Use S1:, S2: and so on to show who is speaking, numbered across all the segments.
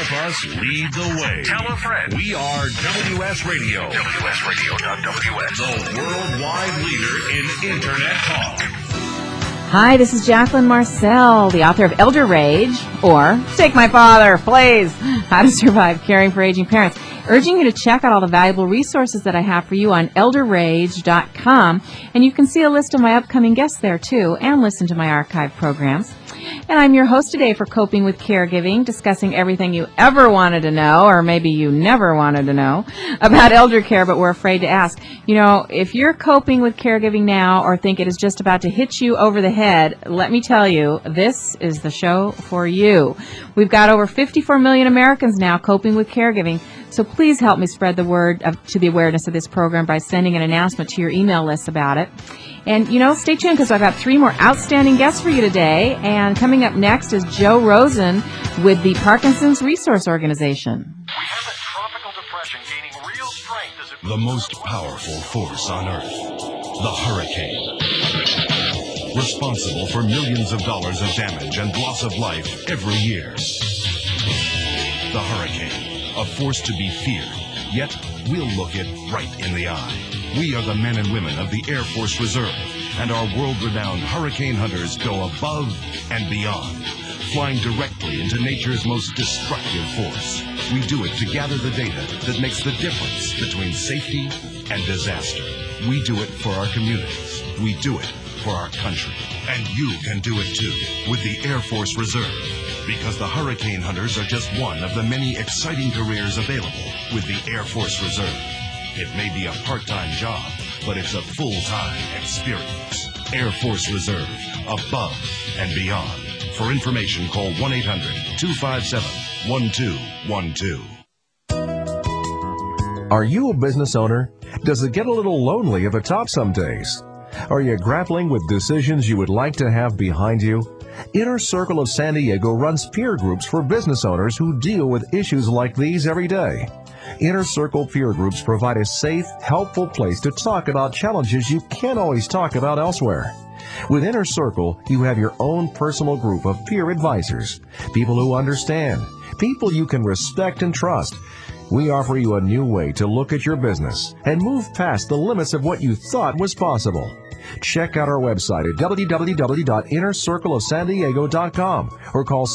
S1: help us lead the way. Tell a friend. We are WS Radio. WSRadio.ws. The worldwide leader in Internet talk.
S2: Hi, this is Jacqueline Marcel, the author of Elder Rage, or Take My Father, Please, How to Survive Caring for Aging Parents. Urging you to check out all the valuable resources that I have for you on elderrage.com, and you can see a list of my upcoming guests there, too, and listen to my archive programs. And I'm your host today for Coping with Caregiving, discussing everything you ever wanted to know, or maybe you never wanted to know, about elder care but were afraid to ask. You know, if you're coping with caregiving now or think it is just about to hit you over the head, let me tell you, this is the show for you. We've got over 54 million Americans now coping with caregiving, so please help me spread the word to the awareness of this program by sending an announcement to your email list about it. And, you know, stay tuned because I've got 3 more outstanding guests for you today. And coming up next is Joe Rosen with the Parkinson's Resource Organization.
S1: We have a tropical depression gaining real strength as it... The most powerful force on Earth, the hurricane. Responsible for millions of dollars of damage and loss of life every year. The hurricane, a force to be feared, yet we'll look it right in the eye. We are the men and women of the Air Force Reserve, and our world-renowned hurricane hunters go above and beyond, flying directly into nature's most destructive force. We do it to gather the data that makes the difference between safety and disaster. We do it for our communities. We do it for our country. And you can do it too with the Air Force Reserve, because the hurricane hunters are just one of the many exciting careers available with the Air Force Reserve. It may be a part-time job, but it's a full-time experience. Air Force Reserve, above and beyond. For information, call 1-800-257-1212.
S3: Are you a business owner? Does it get a little lonely at the top some days? Are you grappling with decisions you would like to have behind you? Inner Circle of San Diego runs peer groups for business owners who deal with issues like these every day. Inner Circle peer groups provide a safe, helpful place to talk about challenges you can't always talk about elsewhere. With Inner Circle, you have your own personal group of peer advisors, people who understand, people you can respect and trust. We offer you a new way to look at your business and move past the limits of what you thought was possible. Check out our website at www.innercircleofsandiego.com or call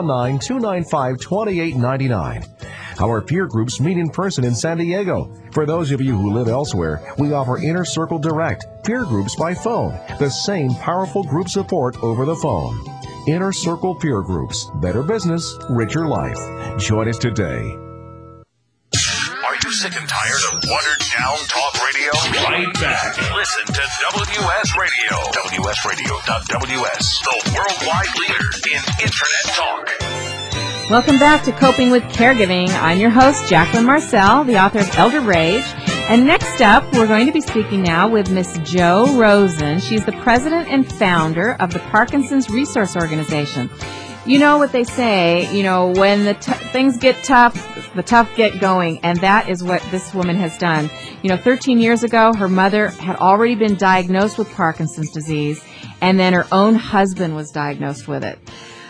S3: 619-295-2899. Our peer groups meet in person in San Diego. For those of you who live elsewhere, we offer Inner Circle Direct, peer groups by phone, the same powerful group support over the phone. Inner Circle Peer Groups, better business, richer life. Join us today.
S1: Are you sick and tired of watered-down talk radio? Right back. Listen to WS Radio. WSRadio.ws. The worldwide leader in Internet talk.
S2: Welcome back to Coping with Caregiving. I'm your host, Jacqueline Marcel, the author of Elder Rage. And next up, we're going to be speaking now with Miss Joe Rosen. She's the president and founder of the Parkinson's Resource Organization. You know what they say, you know, when the things get tough, the tough get going, and that is what this woman has done. You know, 13 years ago, her mother had already been diagnosed with Parkinson's disease, and then her own husband was diagnosed with it.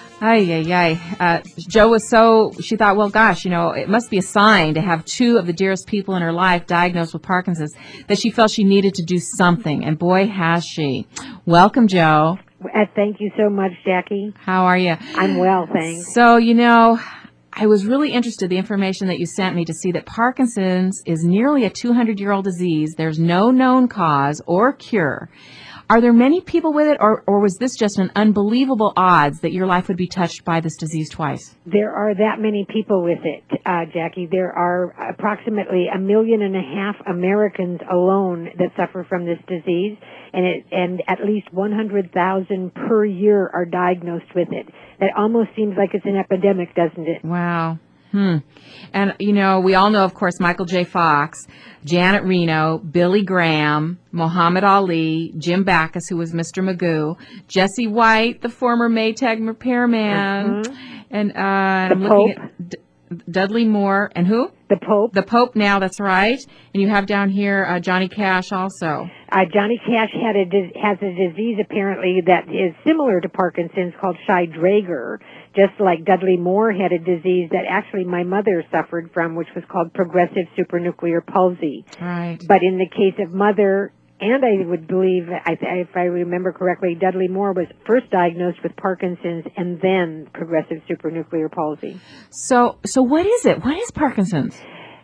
S2: Joe was she thought, well, gosh, you know, it must be a sign to have 2 of the dearest people in her life diagnosed with Parkinson's, that she felt she needed to do something, and boy, has she. Welcome, Joe.
S4: Thank you so much, Jackie.
S2: How are you?
S4: I'm well, thanks.
S2: So, you know, I was really interested in the information that you sent me to see that Parkinson's is nearly a 200-year-old disease. There's no known cause or cure. Are there many people with it, or was this just an unbelievable odds that your life would be touched by this disease twice?
S4: There are that many people with it, Jackie. There are approximately 1.5 million Americans alone that suffer from this disease, and at least 100,000 per year are diagnosed with it. That almost seems like it's an epidemic, doesn't it?
S2: Wow. And, you know, we all know, of course, Michael J. Fox, Janet Reno, Billy Graham, Muhammad Ali, Jim Backus, who was Mr. Magoo, Jesse White, the former Maytag repairman, and I'm looking at Dudley Moore, and who?
S4: The Pope.
S2: The Pope now, that's right. And you have down here Johnny Cash also.
S4: Johnny Cash has a disease apparently that is similar to Parkinson's called Shy-Drager. just like Dudley Moore had a disease that actually my mother suffered from, which was called progressive supranuclear palsy.
S2: Right.
S4: But in the case of Mother, and I would believe, if I remember correctly, Dudley Moore was first diagnosed with Parkinson's and then progressive supranuclear palsy.
S2: So what is it? What is Parkinson's?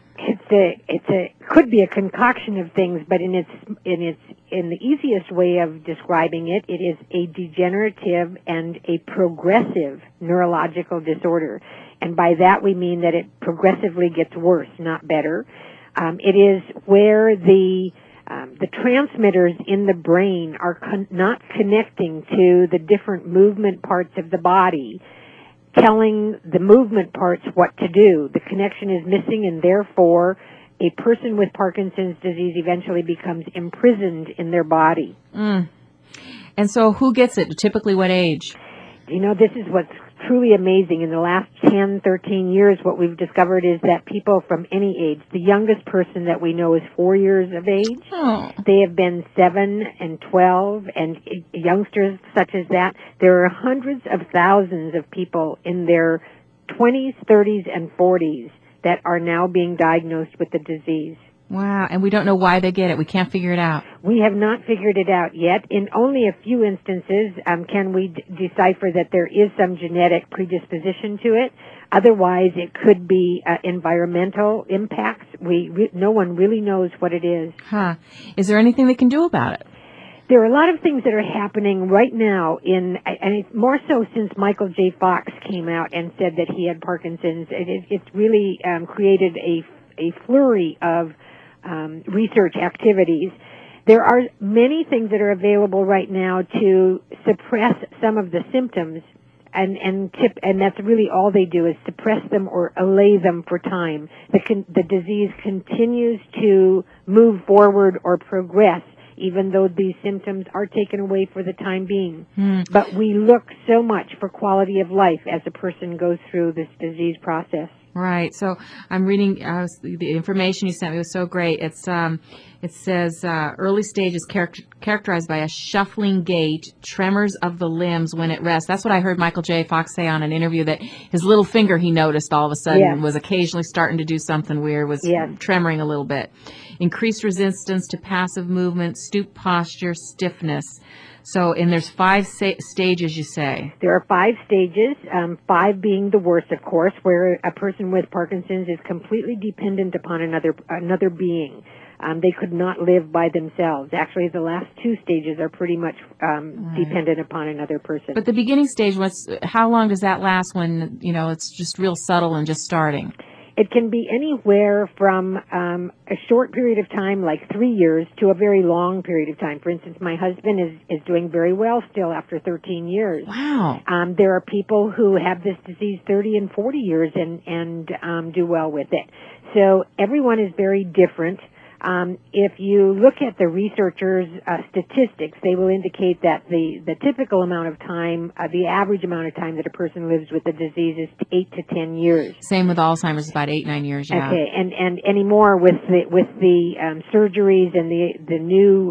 S4: Could be a concoction of things, but in the easiest way of describing it, it is a degenerative and a progressive neurological disorder. And by that we mean that it progressively gets worse, not better. It is where the transmitters in the brain are not connecting to the different movement parts of the body, telling the movement parts what to do. The connection is missing, and therefore a person with Parkinson's disease eventually becomes imprisoned in their body.
S2: And so who gets it? Typically what age?
S4: You know, this is what's truly amazing. In the last 10, 13 years, what we've discovered is that people from any age, the youngest person that we know is 4 years of age.
S2: Oh.
S4: They have been 7 and 12, and youngsters such as that. There are hundreds of thousands of people in their 20s, 30s, and 40s that are now being diagnosed with the disease.
S2: Wow, and we don't know why they get it. We can't figure it out.
S4: We have not figured it out yet. In only a few instances can we decipher that there is some genetic predisposition to it. Otherwise, it could be environmental impacts. No one really knows what it is.
S2: Huh. Is there anything they can do about it?
S4: There are a lot of things that are happening right now and it's more so since Michael J. Fox came out and said that he had Parkinson's. It's really created a flurry of research activities. There are many things that are available right now to suppress some of the symptoms, and that's really all they do is suppress them or allay them for time. The disease continues to move forward or progress, even though these symptoms are taken away for the time being. But we look so much for quality of life as a person goes through this disease process.
S2: Right. So I'm reading the information you sent me was so great. It says early stages characterized by a shuffling gait, tremors of the limbs when at rest. That's what I heard Michael J. Fox say on an interview, that his little finger he noticed all of a sudden was occasionally starting to do something weird, was tremoring a little bit. Increased resistance to passive movement, stoop posture, stiffness. So, and there's 5 stages, you say?
S4: There are 5 stages, 5 being the worst, of course, where a person with Parkinson's is completely dependent upon another being. They could not live by themselves. Actually, the last 2 stages are pretty much dependent upon another person.
S2: But the beginning stage, how long does that last when, it's just real subtle and just starting?
S4: It can be anywhere from a short period of time, like 3 years, to a very long period of time. For instance, my husband is doing very well still after 13 years.
S2: Wow.
S4: There are people who have this disease 30 and 40 years and do well with it. So everyone is very different. If you look at the researchers' statistics, they will indicate that the typical amount of time, the average amount of time that a person lives with the disease is 8 to 10 years.
S2: Same with Alzheimer's, about 8-9 years. Yeah.
S4: Okay, and anymore with the surgeries and the new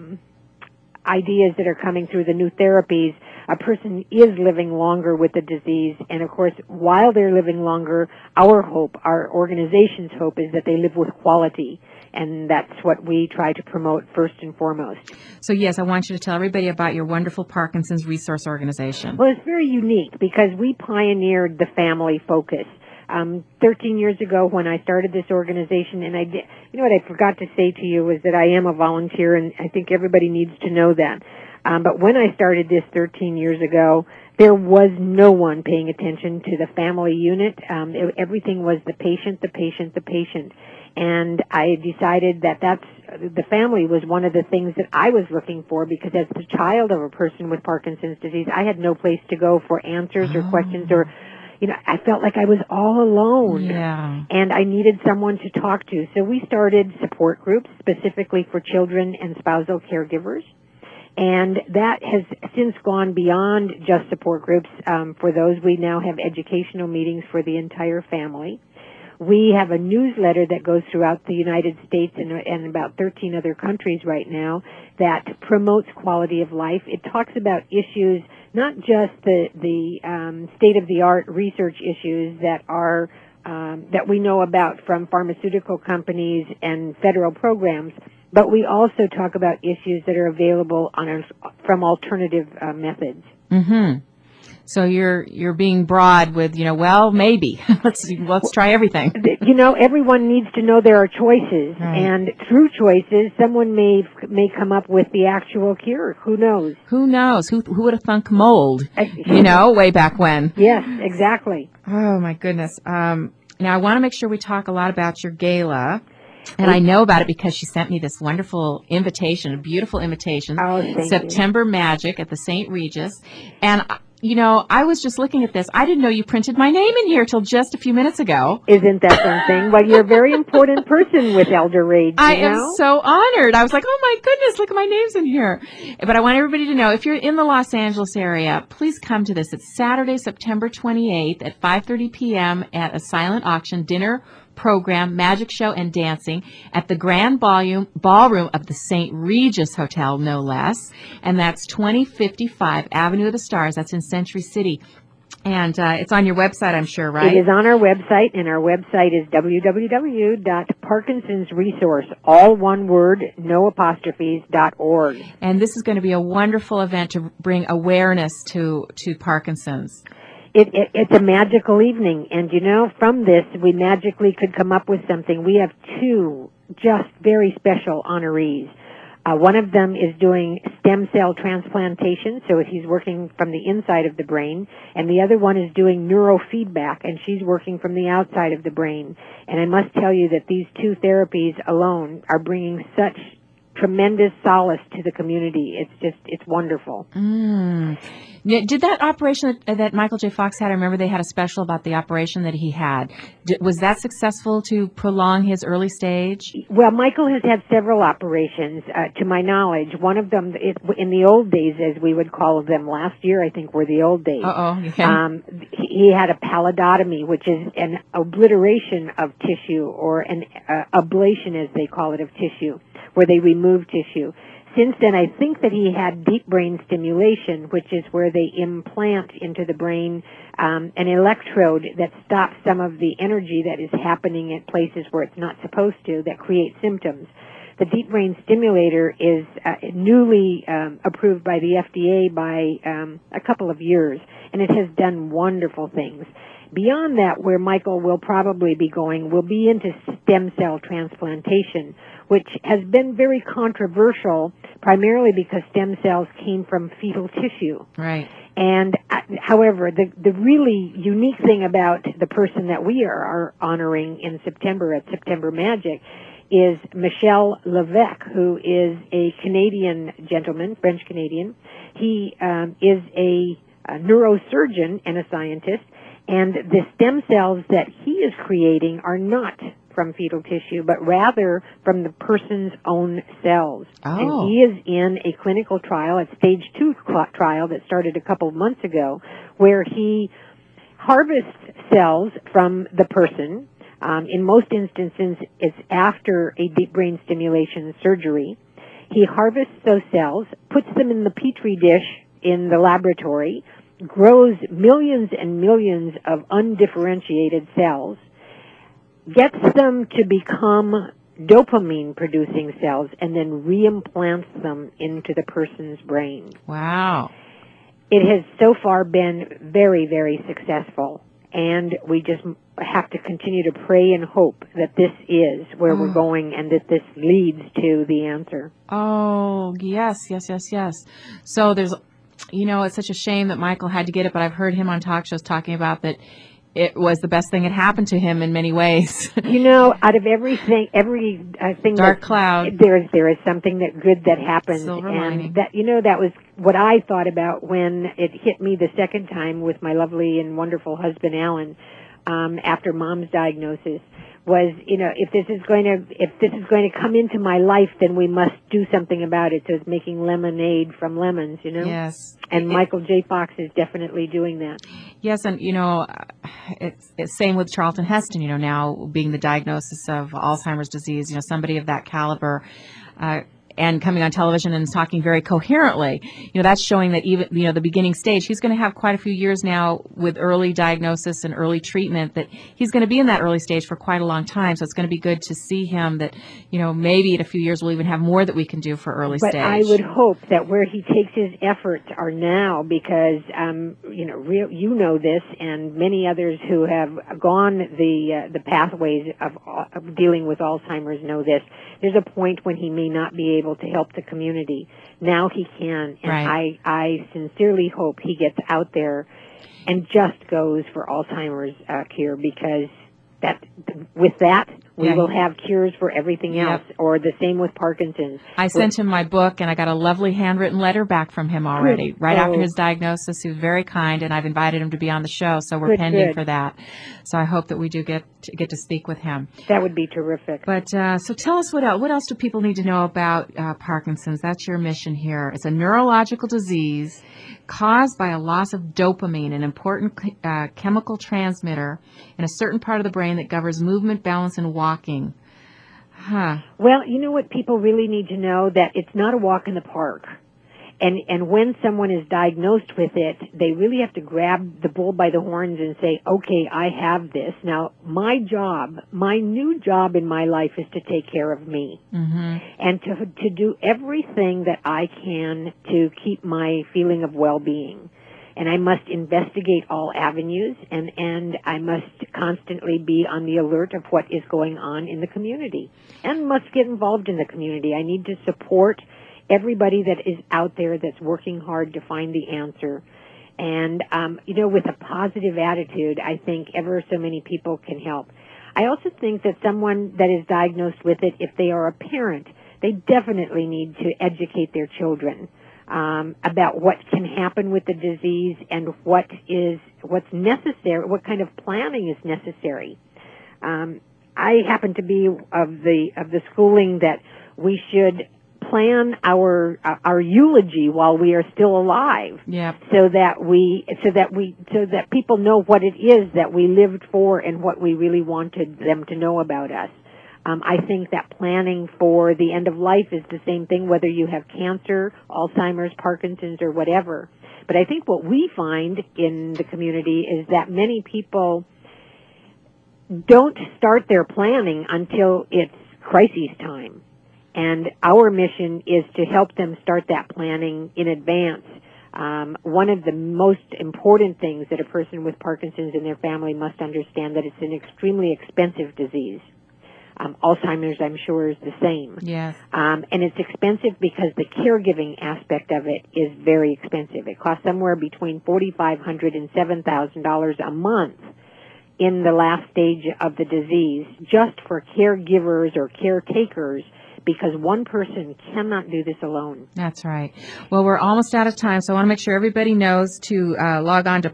S4: ideas that are coming through, the new therapies, a person is living longer with the disease. And of course, while they're living longer, our organization's hope is that they live with quality. And that's what we try to promote first and foremost.
S2: So yes, I want you to tell everybody about your wonderful Parkinson's Resource Organization.
S4: Well, it's very unique because we pioneered the family focus. 13 years ago when I started this organization, and what I forgot to say to you was that I am a volunteer, and I think everybody needs to know that. But when I started this 13 years ago, there was no one paying attention to the family unit. Everything was the patient, the patient, the patient. And I decided that the family was one of the things that I was looking for, because as the child of a person with Parkinson's disease, I had no place to go for answers or questions, or I felt like I was all alone.
S2: Yeah.
S4: And I needed someone to talk to. So we started support groups specifically for children and spousal caregivers. And that has since gone beyond just support groups. For those, we now have educational meetings for the entire family. We have a newsletter that goes throughout the United States and about 13 other countries right now that promotes quality of life. It talks about issues, not just the state-of-the-art research issues that are that we know about from pharmaceutical companies and federal programs, but we also talk about issues that are available from alternative methods.
S2: Mm-hmm. So you're being broad with, well, maybe. let's try everything.
S4: Everyone needs to know there are choices,
S2: right.
S4: And through choices, someone may come up with the actual cure. Who knows?
S2: Who knows? Who would have thunk mold? Way back when.
S4: Yes, exactly.
S2: Oh my goodness. Now I want to make sure we talk a lot about your gala. And I know about it because she sent me this wonderful invitation, a beautiful invitation.
S4: Oh, thank
S2: September
S4: you.
S2: Magic at the St. Regis. And, I was just looking at this. I didn't know you printed my name in here till just a few minutes ago.
S4: Isn't that something? Well, you're a very important person with Elder Rage.
S2: I am so honored. I was like, oh my goodness, look at my name's in here. But I want everybody to know, if you're in the Los Angeles area, please come to this. It's Saturday, September 28th at 5:30 p.m. at a silent auction dinner program, magic show, and dancing at the Grand Ballroom of the St. Regis Hotel, no less. And that's 2055 Avenue of the Stars. That's in Century City. And it's on your website, I'm sure, right?
S4: It is on our website, and our website is www.parkinsonsresource, all one word, no apostrophes, .org.
S2: And this is going to be a wonderful event to bring awareness to Parkinson's.
S4: It's a magical evening, and from this, we magically could come up with something. We have two just very special honorees. One of them is doing stem cell transplantation, so he's working from the inside of the brain, and the other one is doing neurofeedback, and she's working from the outside of the brain. And I must tell you that these two therapies alone are bringing such tremendous solace to the community. It's wonderful.
S2: Did that operation that Michael J. Fox had, I remember they had a special about the operation that he had. Was that successful to prolong his early stage?
S4: Well, Michael has had several operations, to my knowledge. One of them, in the old days, as we would call them, last year I think were the old days.
S2: Okay.
S4: He had a pallidotomy, which is an obliteration of tissue, or an ablation, as they call it, of tissue, where they remove tissue. Since then, I think that he had deep brain stimulation, which is where they implant into the brain an electrode that stops some of the energy that is happening at places where it's not supposed to, that create symptoms. The deep brain stimulator is newly approved by the FDA by a couple of years, and it has done wonderful things. Beyond that, where Michael will probably be going will be into stem cell transplantation, which has been very controversial, primarily because stem cells came from fetal tissue.
S2: Right.
S4: And however, the really unique thing about the person that we are honoring in September at September Magic is Michel Levesque, who is a Canadian gentleman, French Canadian. He is a neurosurgeon and a scientist. And the stem cells that he is creating are not from fetal tissue, but rather from the person's own cells.
S2: Oh.
S4: And he is in a clinical trial, a stage 2 trial that started a couple of months ago, where he harvests cells from the person. In most instances, it's after a deep brain stimulation surgery. He harvests those cells, puts them in the petri dish in the laboratory, grows millions and millions of undifferentiated cells, gets them to become dopamine-producing cells, and then reimplants them into the person's brain.
S2: Wow.
S4: It has so far been very, very successful, and we just have to continue to pray and hope that this is where we're going and that this leads to the answer.
S2: Oh, yes. So there's... it's such a shame that Michael had to get it, but I've heard him on talk shows talking about that it was the best thing that happened to him in many ways.
S4: Out of everything
S2: dark cloud,
S4: there is something that good that happens.
S2: Silver
S4: lining.
S2: lining.
S4: That that was what I thought about when it hit me the second time with my lovely and wonderful husband Alan, after Mom's diagnosis, was, if this is going to come into my life, then we must do something about it. So it's making lemonade from lemons,
S2: Yes.
S4: And Michael J. Fox is definitely doing that.
S2: Yes, and it's same with Charlton Heston. Now being the diagnosis of Alzheimer's disease. Somebody of that caliber. And coming on television and talking very coherently, that's showing that even, the beginning stage, he's going to have quite a few years now with early diagnosis and early treatment, that he's going to be in that early stage for quite a long time. So it's going to be good to see him that, maybe in a few years we'll even have more that we can do for early stage.
S4: But I would hope that where he takes his efforts are now, because, this and many others who have gone the pathways of dealing with Alzheimer's know this. There's a point when he may not be able to help the community. Now he can, and
S2: right.
S4: I sincerely hope he gets out there and just goes for Alzheimer's cure, because with that we will have cures for everything else, or the same with Parkinson's.
S2: I sent him my book, and I got a lovely handwritten letter back from him already, right after his diagnosis. He was very kind, and I've invited him to be on the show, so we're pending for that. So I hope that we do get to speak with him.
S4: That would be terrific.
S2: But so tell us what else. What else do people need to know about Parkinson's? That's your mission here. It's a neurological disease caused by a loss of dopamine, an important chemical transmitter in a certain part of the brain that governs movement, balance, and walking.
S4: Well, you know what people really need to know? That it's not a walk in the park. And when someone is diagnosed with it, they really have to grab the bull by the horns and say, okay, I have this. Now, my new job in my life is to take care of me.
S2: Mm-hmm.
S4: And to do everything that I can to keep my feeling of well-being. And I must investigate all avenues, and I must constantly be on the alert of what is going on in the community, and must get involved in the community. I need to support everybody that is out there that's working hard to find the answer. And, with a positive attitude, I think ever so many people can help. I also think that someone that is diagnosed with it, if they are a parent, they definitely need to educate their children about what can happen with the disease and what's necessary, what kind of planning is necessary. I happen to be of the schooling that we should plan our eulogy while we are still alive.
S2: Yep.
S4: So that people know what it is that we lived for and what we really wanted them to know about us. I think that planning for the end of life is the same thing, whether you have cancer, Alzheimer's, Parkinson's, or whatever. But I think what we find in the community is that many people don't start their planning until it's crisis time. And our mission is to help them start that planning in advance. One of the most important things that a person with Parkinson's and their family must understand, that it's an extremely expensive disease. Alzheimer's, I'm sure, is the same.
S2: Yes.
S4: And it's expensive because the caregiving aspect of it is very expensive. It costs somewhere between $4,500 and $7,000 a month in the last stage of the disease, just for caregivers or caretakers, because one person cannot do this alone.
S2: That's right. Well, we're almost out of time, so I want to make sure everybody knows to log on to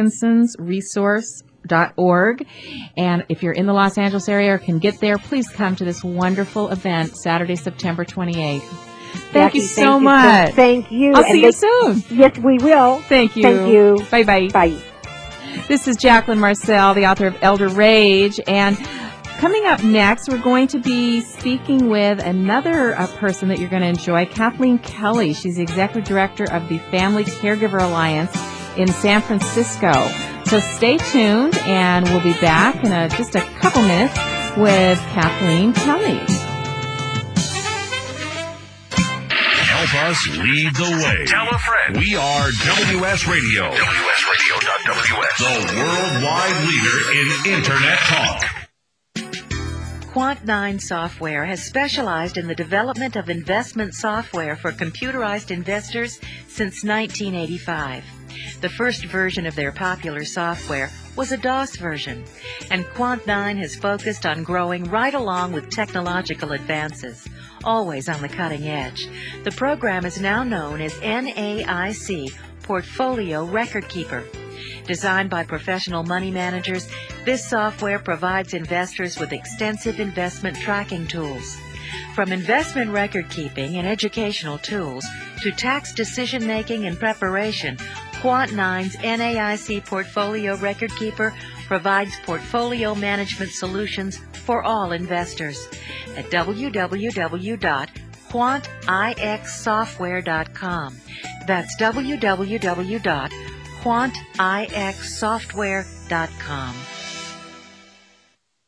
S2: Parkinson'sResource.org. And if you're in the Los Angeles area or can get there, please come to this wonderful event Saturday, September 28th. Thank you so much.
S4: Thank you.
S2: I'll see you soon.
S4: Yes, we will.
S2: Thank you.
S4: Thank you.
S2: Bye-bye.
S4: Bye.
S2: This is Jacqueline Marcel, the author of Elder Rage, and coming up next, we're going to be speaking with another person that you're going to enjoy, Kathleen Kelly. She's the Executive Director of the Family Caregiver Alliance in San Francisco. So stay tuned, and we'll be back in just a couple minutes with Kathleen Kelly.
S1: Help us lead the way. Tell a friend. We are WS Radio. WSRadio.ws. The worldwide leader in Internet talk.
S5: Quant9 Software has specialized in the development of investment software for computerized investors since 1985. The first version of their popular software was a DOS version, and Quant9 has focused on growing right along with technological advances, always on the cutting edge. The program is now known as NAIC Portfolio Record Keeper. Designed by professional money managers, This software provides investors with extensive investment tracking tools. From investment record keeping and educational tools to tax decision making and preparation, Quant9's NAIC Portfolio Record Keeper provides portfolio management solutions for all investors. At www.quantixsoftware.com. That's www.quantixsoftware.com.